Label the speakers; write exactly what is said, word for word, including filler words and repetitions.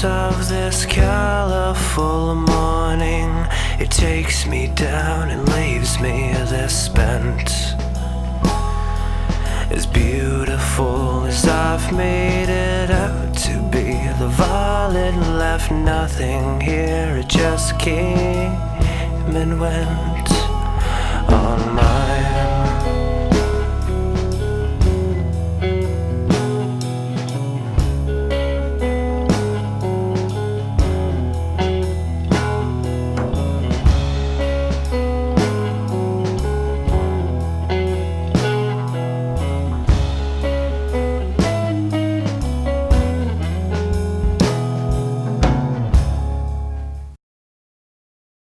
Speaker 1: warmth of this colorful morning, it takes me down and leaves me this spent. As beautiful as I've made it out to be, the violet left nothing here. It just came and went on my